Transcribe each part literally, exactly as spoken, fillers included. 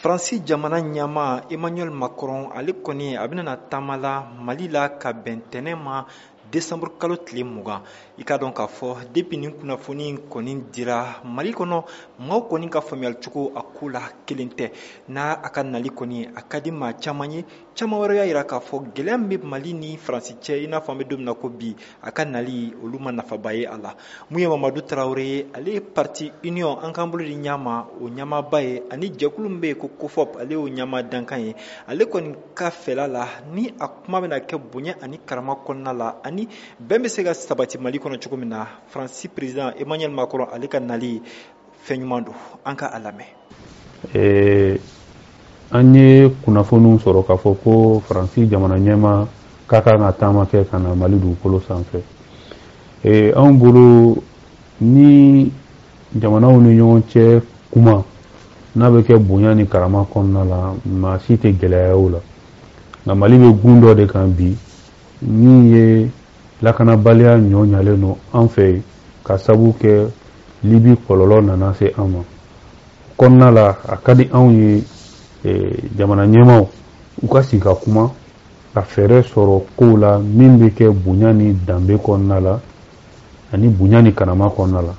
Faransi jamana ɲama Emmanuel Macron ale kɔni a bɛna taama la Mali la ka bɛn ntɛnɛn ma décembre kalo tile mugan. I ka dɔn k'a fɔ depuis nin kunnafoni in kɔni dira Mali kɔnɔ maaw kɔni ka faamuyali cogo a ko la kelen tɛ. N'a a ka nali kɔni a ka di maa caman ye, caman wɛrɛ y'a jira k'a fɔ gɛlɛya min bɛ Mali ni Faransi cɛ i n'a fɔ an bɛ don min na ko bi a ka nali olu ma nafaba ye a la. Mun ye Mamadu Tarawele ye, ale ye parti union an k'an bolo di ɲama o ɲamaba ye ani jɛkulu min bɛ yen ko COFOP ale y'o ɲama dankan ye. Ale kɔni ka fɛla la ni a kuma bɛna kɛ bonya ani karama kɔnɔna la ani bɛn bɛ se ka sabati Mali kɔnɔ cogo min na, Faransi président Emmanuel Macron ale ka nali fɛn ɲuman don. An ka a lamɛn. Eh, an ye kunnafoniw sɔrɔ k'a fɔ ko Faransi jamana ɲɛma ka kan ka taama kɛ ka na Mali dugukolo sanfɛ. Eh, anw bolo ni jamanaw ni ɲɔgɔn cɛ kuma n'a bɛ kɛ bonya ni karama kɔnɔna la, maa si tɛ gɛlɛya o la. Nka Mali bɛ gun dɔ de kan bi min ye lakanabaliya ɲɔ ɲalen don an fɛ ka sabu kɛ Libi kɔlɔlɔ nana se an ma. Kɔnɔna la a ka di anw ye jamana ɲɛmaw u ka sigi ka kuma ka fɛɛrɛ sɔrɔ kow la min bɛ kɛ bonya ni danbe kɔnɔna la ani bonya ni karama kɔnɔna la.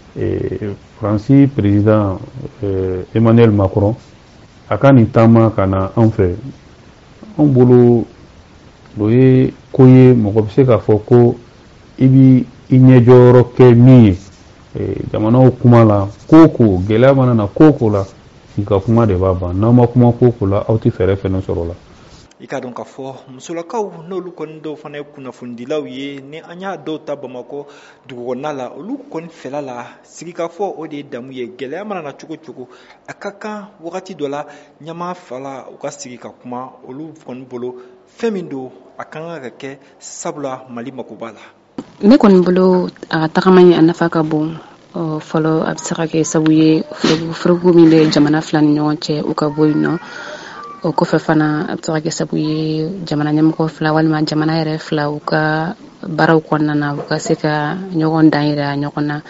Faransi président Emmanuel Macron a ka nin taama ka na an fɛ, anw bolo o ye ko ye mɔgɔ bɛ se k'a fɔ ko i b'i ɲɛjɔyɔrɔ kɛ min ye jamanaw kuma la ko ko gɛlɛya mana na ko ko la i ka kuma de b'a ban, n'aw ma kuma ko ko la aw tɛ fɛɛrɛ fɛnɛ sɔrɔ la. I ka dɔn k'a fɔ musolakaw n'olu kɔni dɔw fana ye kunnafonidilaw ye ni an y'a dɔw ta Bamakɔ dugukɔnɔna la olu kɔni fɛla la sigikafɔ o de ye damu ye. Gɛlɛya mana na cogo cogo a ka kan wagati dɔ la ɲama fala u ka sigi ka kuma olu kɔni bolo fɛn min don a kan ka kɛ sabula Mali mako b'a la. Ne kɔni bolo a tagama ye a nafa ka bon. Fɔlɔ a bɛ se ka kɛ sabu ye furugu min bɛ jamana fila ni ɲɔgɔn cɛ u ka bɔ yen nɔ. O kɔfɛ fana a bɛ se ka kɛ sabu ye jamana ɲɛmɔgɔ fila walima jamana yɛrɛ fila u ka baaraw kɔnɔna na u ka se ka ɲɔgɔn dan yira ɲɔgɔn na,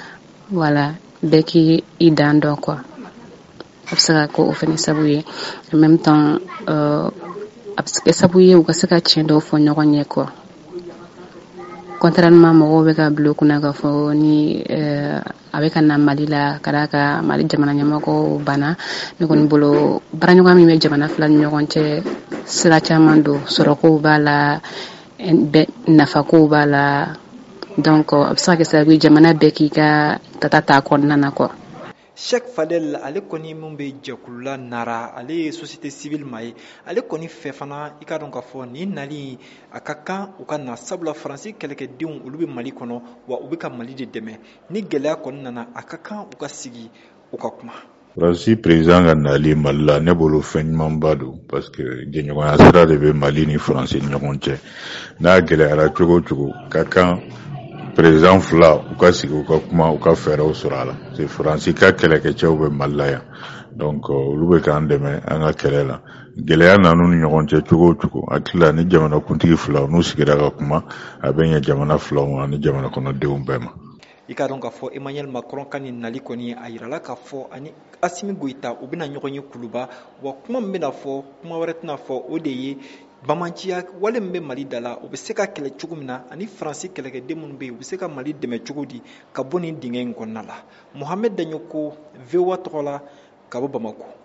wala bɛɛ k'i i dan dɔn quoi. A bɛ se ka kɛ o fana sabu ye en même temps a bɛ se ka kɛ sabu ye u ka se ka tiɲɛ dɔw fɔ ɲɔgɔn ɲɛ quoi. Contrairement mɔgɔw bɛ ka bila u kunna k'a fɔ ni a bɛ ka na Mali la ka d'a ka Mali jamana ɲɛmɔgɔw banna, ne kɔni bolo baaraɲɔgɔn min bɛ jamana fila ni ɲɔgɔn cɛ sira caman don, sɔrɔkow b'a la nafakow b'a la, donc a bɛ se ka kɛ sababu ye jamana bɛɛ k'i ka tata ta kɔnɔna na quoi. Cheikh Fadel ale kɔni mun bɛ jɛkulu la nara ale ye société civile ma ye, ale kɔni fɛ fana i ka dɔn k'a fɔ nin nali a ka kan u ka na sabula Faransi kɛlɛkɛdenw olu bɛ Mali kɔnɔ wa u bɛ ka Mali de dɛmɛ. Ni gɛlɛya kɔni nana a ka kan u ka sigi u ka kuma. Faransi président ka nali Mali la ne bolo fɛn ɲumanba don parce que jɛɲɔgɔnya sira de bɛ Mali ni Faransi ni ɲɔgɔn cɛ. N'a gɛlɛyara cogo cogo ka kan président fila u ka sigi u ka kuma u ka fɛɛrɛw sɔrɔ a la. C'est Faransi ka kɛlɛkɛcɛw bɛ Mali la yan, donc olu bɛ k'an dɛmɛ an ka kɛlɛ la. Gɛlɛya nanu ni ɲɔgɔn cɛ cogo cogo hakili la ni jamana kuntigi fila n'u sigira ka kuma a bɛ ɲɛ jamana filaw ani jamana kɔnɔdenw bɛɛ ma. I ka dɔn k'a fɔ Emmanuel Macron ka nin nali kɔni a yirala k'a fɔ ani Assimi Goïta u bɛna ɲɔgɔn ye kuluba, wa kuma min bɛna fɔ kuma wɛrɛ tɛna fɔ o de ye bamanciya wale min bɛ Mali da la u bɛ se ka kɛlɛ cogo min na ani Faransi kɛlɛkɛden minnu bɛ yen u bɛ se ka Mali dɛmɛ cogo di ka bɔ nin dingɛ in kɔnɔna la. Mohamed Daɲoko V O A tɔgɔ la ka bɔ Bamakɔ.